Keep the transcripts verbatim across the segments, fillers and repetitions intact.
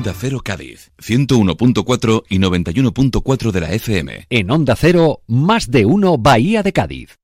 Onda Cero Cádiz, ciento uno punto cuatro y noventa y uno punto cuatro de la F M. En Onda Cero, más de uno Bahía de Cádiz.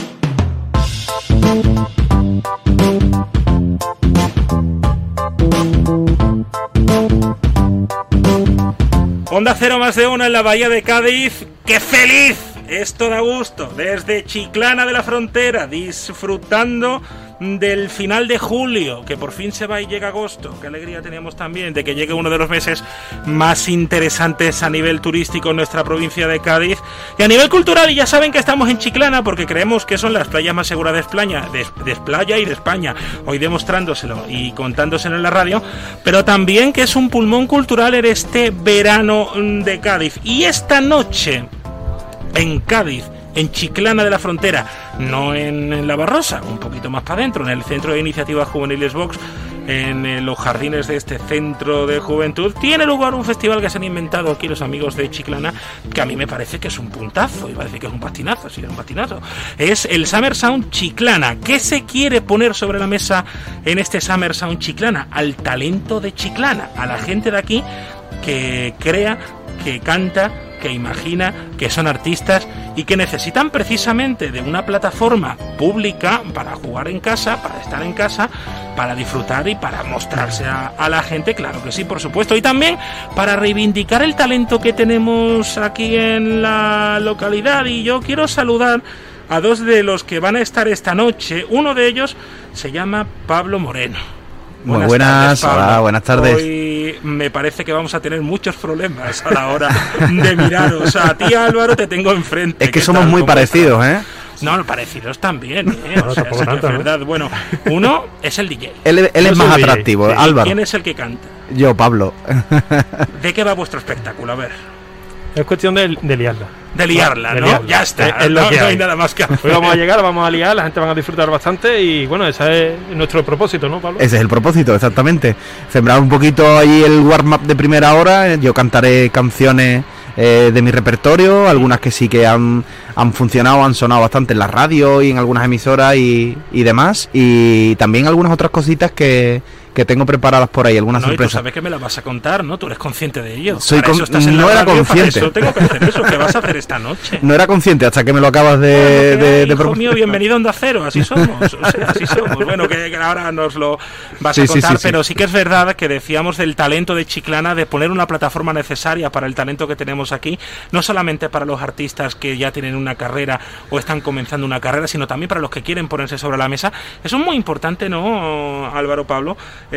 Onda Cero, más de uno en la Bahía de Cádiz. ¡Qué feliz! Esto da gusto. Desde Chiclana de la Frontera, disfrutando del final de julio, que por fin se va y llega agosto. Qué alegría teníamos también de que llegue uno de los meses más interesantes a nivel turístico en nuestra provincia de Cádiz y a nivel cultural. Y ya saben que estamos en Chiclana porque creemos que son las playas más seguras de España, de, de Playa y de España, hoy demostrándoselo y contándoselo en la radio, pero también que es un pulmón cultural en este verano de Cádiz. Y esta noche en Cádiz, en Chiclana de la Frontera, no en La Barrosa, un poquito más para adentro, en el Centro de Iniciativas Juveniles Vox, en eh, los jardines de este centro de juventud, tiene lugar un festival que se han inventado aquí los amigos de Chiclana, que a mí me parece que es un puntazo, iba a decir que es un patinazo, sí, es un patinazo. Es el Summer Sound Chiclana. ¿Qué se quiere poner sobre la mesa en este Summer Sound Chiclana? Al talento de Chiclana, a la gente de aquí que crea, que canta, que imagina, que son artistas y que necesitan precisamente de una plataforma pública para jugar en casa, para estar en casa, para disfrutar y para mostrarse a, a la gente, claro que sí, por supuesto, y también para reivindicar el talento que tenemos aquí en la localidad. Y yo quiero saludar a dos de los que van a estar esta noche. Uno de ellos se llama Pablo Moreno. Muy buenas, buenas tardes, hola, buenas tardes. Hoy me parece que vamos a tener muchos problemas a la hora de miraros. A ti, Álvaro, te tengo enfrente. Es que somos muy parecidos, ¿eh? No, parecidos también, ¿eh? O sea, es verdad. Bueno, uno es el D J. Él, él es más atractivo, sí. Álvaro. ¿Quién es el que canta? Yo, Pablo. ¿De qué va vuestro espectáculo? A ver. Es cuestión de, de liarla. De liarla, ¿no? De liarla. Ya está. Es, es lo no, que no hay hay. nada más que hacer. Hoy vamos a llegar, vamos a liar, la gente va a disfrutar bastante y bueno, ese es nuestro propósito, ¿no, Pablo? Ese es el propósito, exactamente. Sembrar un poquito ahí el warm-up de primera hora. Yo cantaré canciones eh, de mi repertorio, algunas que sí que han, han funcionado, han sonado bastante en la radio y en algunas emisoras y, y demás. Y también algunas otras cositas que... que tengo preparadas por ahí, algunas no, sorpresas. Y tú sabes que me las vas a contar, ¿no? Tú eres consciente de ello. Soy para con... eso estás en no la era radio, consciente. Para eso tengo que hacer eso. ¿Qué vas a hacer esta noche? No era consciente hasta que me lo acabas de... Bueno, de, de, de hijo mío, bienvenido a Onda Cero, así somos. O sea, así somos. Bueno, que, que ahora nos lo vas sí, a contar, sí, sí, pero sí. sí que es verdad que decíamos del talento de Chiclana, de poner una plataforma necesaria para el talento que tenemos aquí, no solamente para los artistas que ya tienen una carrera o están comenzando una carrera, sino también para los que quieren ponerse sobre la mesa. Eso es muy importante, ¿no, Álvaro, Pablo?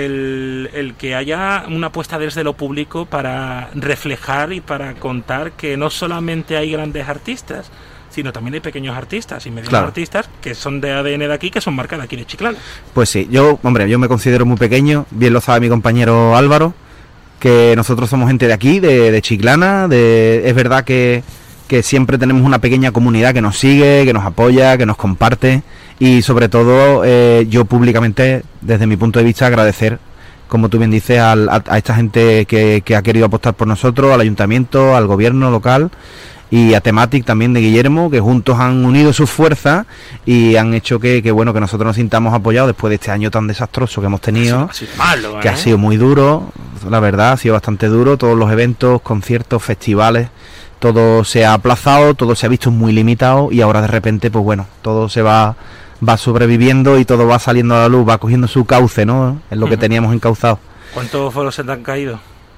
El, el que haya una apuesta desde lo público para reflejar y para contar que no solamente hay grandes artistas, sino también hay pequeños artistas y medianos claro. artistas que son de A D N de aquí, que son marcas de aquí de Chiclana. Pues sí, yo, hombre, yo me considero muy pequeño, bien lo sabe mi compañero Álvaro, que nosotros somos gente de aquí, de, de Chiclana, de, es verdad que, que siempre tenemos una pequeña comunidad que nos sigue, que nos apoya, que nos comparte y sobre todo eh, yo públicamente, desde mi punto de vista, agradecer, como tú bien dices, al, a, a esta gente que, que ha querido apostar por nosotros, al ayuntamiento, al gobierno local y a Thematic también de Guillermo, que juntos han unido sus fuerzas y han hecho que, que bueno que nosotros nos sintamos apoyados después de este año tan desastroso que hemos tenido, ha sido malo, ¿eh? que ha sido muy duro, la verdad, ha sido bastante duro, todos los eventos, conciertos, festivales, todo se ha aplazado, todo se ha visto muy limitado y ahora de repente, pues bueno, todo se va... va sobreviviendo y todo va saliendo a la luz, va cogiendo su cauce, ¿no? Es lo que teníamos encauzado. ¿Cuántos foros se te han caído?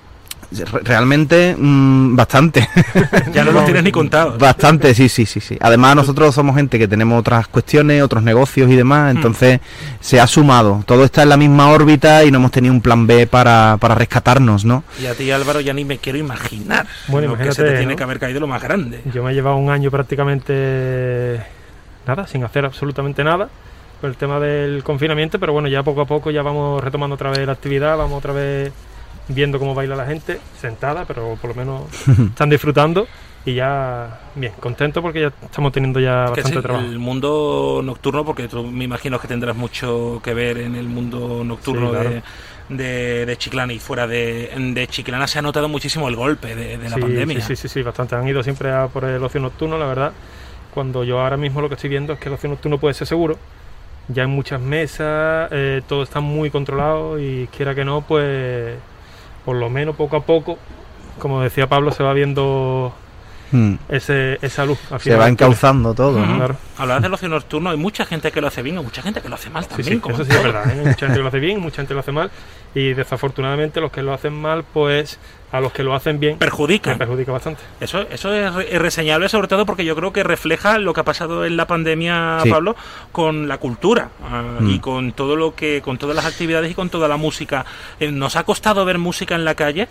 Realmente, mmm, bastante. Ya no los tienes ni contados. Bastante, sí, sí, sí, sí. Además nosotros somos gente que tenemos otras cuestiones, otros negocios y demás, entonces mm. se ha sumado. Todo está en la misma órbita y no hemos tenido un plan B para, para rescatarnos, ¿no? Y a ti, Álvaro, ya ni me quiero imaginar. Bueno, lo imagínate, que se te tiene ¿no? que haber caído lo más grande. Yo me he llevado un año prácticamente... nada, sin hacer absolutamente nada por el tema del confinamiento, pero bueno, ya poco a poco ya vamos retomando otra vez la actividad, vamos otra vez viendo cómo baila la gente, sentada, pero por lo menos están disfrutando y ya, bien, contento porque ya estamos teniendo ya que bastante sí, trabajo. El mundo nocturno, porque tú me imagino que tendrás mucho que ver en el mundo nocturno, sí, claro. de... De, de Chiclana y fuera de, de Chiclana se ha notado muchísimo el golpe de, de la sí, pandemia. Sí, sí, sí, sí, bastante. Han ido siempre a por el ocio nocturno, la verdad. Cuando yo ahora mismo lo que estoy viendo es que el ocio nocturno puede ser seguro. Ya hay muchas mesas, eh, todo está muy controlado y quiera que no, pues por lo menos poco a poco, como decía Pablo, se va viendo hmm. ese, esa luz. Al se va encauzando todo, uh-huh. ¿no? Claro. Hablabas del ocio nocturno, hay mucha gente que lo hace bien, hay mucha gente que lo hace mal también. Sí, sí, eso sí es verdad, ¿eh? Hay mucha gente que lo hace bien, mucha gente que lo hace mal, y desafortunadamente los que lo hacen mal, pues a los que lo hacen bien perjudica, perjudica bastante. Eso, eso es, re- es reseñable, sobre todo porque yo creo que refleja lo que ha pasado en la pandemia, sí. Pablo, con la cultura uh, mm. y con todo lo que, con todas las actividades y con toda la música. Eh, nos ha costado ver música en la calle.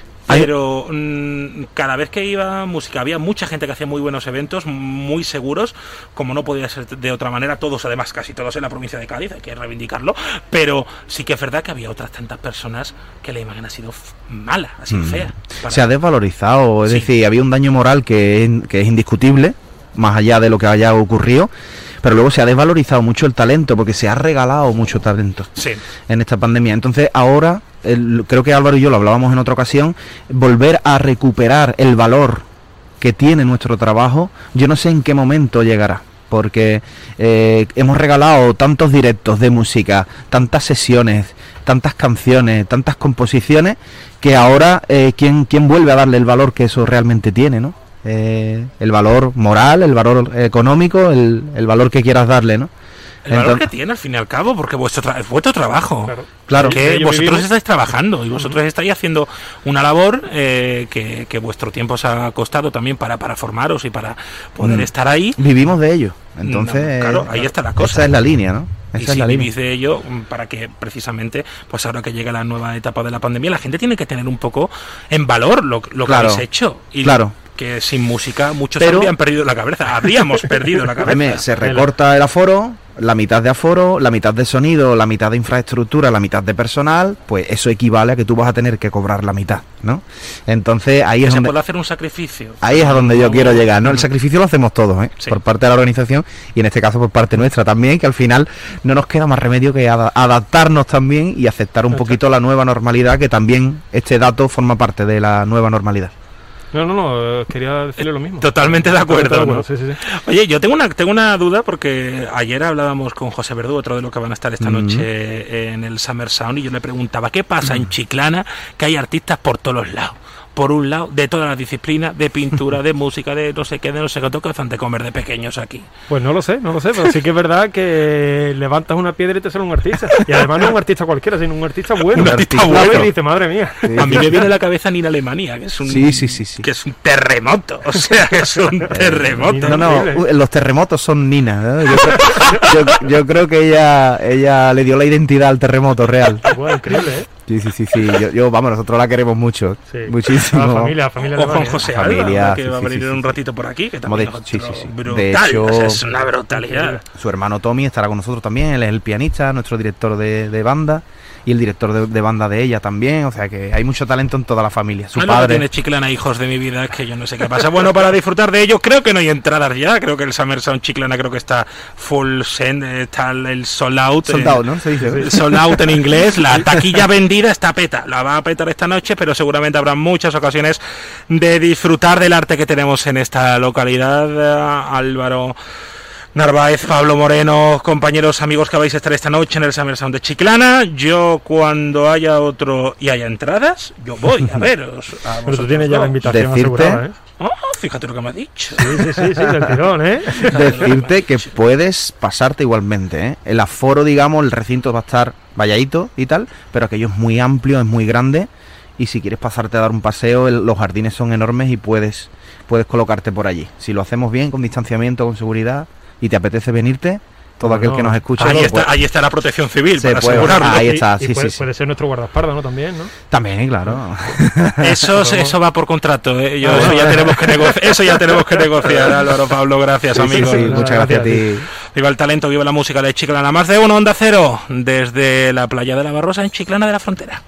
Pero mmm, cada vez que iba música había mucha gente que hacía muy buenos eventos, muy seguros, como no podía ser de otra manera, todos además, casi todos en la provincia de Cádiz, hay que reivindicarlo, pero sí que es verdad que había otras tantas personas que la imagen ha sido f- mala, ha sido mm. fea. Para... Se ha desvalorizado, es sí. decir, había un daño moral que es, que es indiscutible, más allá de lo que haya ocurrido, pero luego se ha desvalorizado mucho el talento, porque se ha regalado mucho talento sí. en esta pandemia. Entonces ahora, el, creo que Álvaro y yo lo hablábamos en otra ocasión, volver a recuperar el valor que tiene nuestro trabajo, yo no sé en qué momento llegará, porque eh, hemos regalado tantos directos de música, tantas sesiones, tantas canciones, tantas composiciones, que ahora eh, ¿quién, quién vuelve a darle el valor que eso realmente tiene, ¿no? Eh, el valor moral, el valor económico, el, el valor que quieras darle, ¿no? El Entonces, valor que tiene al fin y al cabo, porque vuestro tra- es vuestro trabajo. Claro. Claro. Que Ellos vosotros vivimos. estáis trabajando y vosotros uh-huh. estáis haciendo una labor eh, que, que vuestro tiempo os ha costado también para, para formaros y para poder mm. estar ahí. Vivimos de ello. Entonces, no, claro, ahí está la cosa. Esa es la línea, ¿no? Esa y es si la vivís línea. de ello, para que precisamente, pues ahora que llega la nueva etapa de la pandemia, la gente tiene que tener un poco en valor lo, lo claro. que habéis hecho. Y claro. que sin música muchos Pero, habrían perdido la cabeza, habríamos perdido la cabeza. Meme, se recorta el aforo, la mitad de aforo, la mitad de sonido, la mitad de infraestructura, la mitad de personal, pues eso equivale a que tú vas a tener que cobrar la mitad, ¿no? Entonces ahí que es se donde puede hacer un sacrificio. Ahí es a donde yo quiero llegar, ¿no? El sacrificio lo hacemos todos, ¿eh? Sí. Por parte de la organización y en este caso por parte nuestra también, que al final no nos queda más remedio que ad- adaptarnos también y aceptar un Exacto. poquito la nueva normalidad, que también este dato forma parte de la nueva normalidad. No, no, no, quería decirle lo mismo. Totalmente de acuerdo, Totalmente de ¿no? acuerdo, sí, sí, sí. Oye, yo tengo una tengo una duda porque ayer hablábamos con José Verdú, otro de los que van a estar esta Mm. noche en el Summer Sound, y yo le preguntaba, ¿qué pasa en Chiclana que hay artistas por todos los lados? Por un lado, de todas las disciplinas, de pintura, de música, de no sé qué, de no sé qué, que hacen de comer de pequeños aquí. Pues no lo sé, no lo sé, pero sí que es verdad que levantas una piedra y te sale un artista. Y además no un artista cualquiera, sino un artista bueno. Un artista Lo bueno. ves y dices, madre mía. Sí. A mí me viene a la cabeza Nina Alemania, que es un Sí, sí, sí, sí. que es un terremoto, o sea, que es un terremoto. No, no, Increíble. los terremotos son Nina, ¿no? Yo, creo- yo- yo creo que ella ella le dio la identidad al terremoto real. Bueno, increíble, ¿eh? Sí, sí, sí, sí. Yo, yo, vamos, nosotros la queremos mucho, Sí. muchísimo. A la familia, a la familia O con Alemania. José La Alba, familia, que sí, va a sí, venir sí, en un sí. ratito por aquí, que Como también de- es sí, otro sí, sí. brutal, De hecho, o sea, es una brutalidad. Su hermano Tommy estará con nosotros también, él es el pianista, nuestro director de, de banda, y el director de, de banda de ella también, o sea que hay mucho talento en toda la familia. Su No es lo que padre... tiene Chiclana, hijos de mi vida, es que yo no sé qué pasa. Bueno, para disfrutar de ello, creo que no hay entradas ya. Creo que el Summer Sound Chiclana creo que está full send, está el el sold out. Sold eh, out, ¿no? Se dice. el sold out en inglés. La taquilla vendida está peta. La va a petar esta noche, pero seguramente habrá muchas ocasiones de disfrutar del arte que tenemos en esta localidad. Eh, Álvaro Narváez, Pablo Moreno, compañeros, amigos que vais a estar esta noche en el Summer Sound de Chiclana. Yo, cuando haya otro y haya entradas, yo voy a veros. A Pero tú tienes ya la vosotros. invitación Decirte- asegurada, ¿eh? Oh, fíjate lo que me ha dicho. Sí, sí, sí, sí, del tirón, ¿eh? Decirte que puedes pasarte igualmente, ¿eh? El aforo, digamos, el recinto va a estar valladito y tal, pero aquello es muy amplio, es muy grande, y si quieres pasarte a dar un paseo, el- los jardines son enormes y puedes, puedes colocarte por allí. Si lo hacemos bien, con distanciamiento, con seguridad, y te apetece venirte, todo No, aquel no. que nos escuche... Ahí lo está, puede- ahí está la protección civil Se para puede- asegurarlo. ahí Y- está, y sí, puede, sí, sí. puede ser nuestro guardaespaldas, ¿no? También, ¿no? También, claro. Eso, eso va por contrato, ¿eh? Yo- eso, ya tenemos que negociar, eso ya tenemos que negociar, Álvaro, Pablo, gracias, Sí, sí, amigos. sí, muchas gracias a ti. Viva el talento, viva la música de Chiclana. Más de uno, Onda Cero, desde la playa de la Barrosa en Chiclana de la Frontera.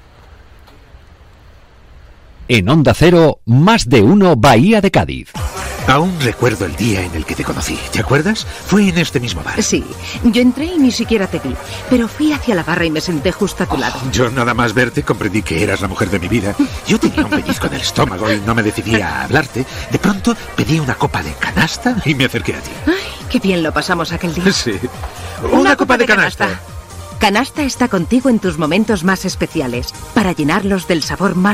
En Onda Cero, más de uno Bahía de Cádiz. Aún recuerdo el día en el que te conocí, ¿te acuerdas? Fue en este mismo bar. Sí, yo entré y ni siquiera te vi, pero fui hacia la barra y me senté justo a tu lado. Yo nada más verte comprendí que eras la mujer de mi vida. Yo tenía un pellizco en el estómago y no me decidía a hablarte. De pronto pedí una copa de canasta y me acerqué a ti. Ay, qué bien lo pasamos aquel día. Sí. Una, copa, de canasta. Canasta está contigo en tus momentos más especiales, para llenarlos del sabor más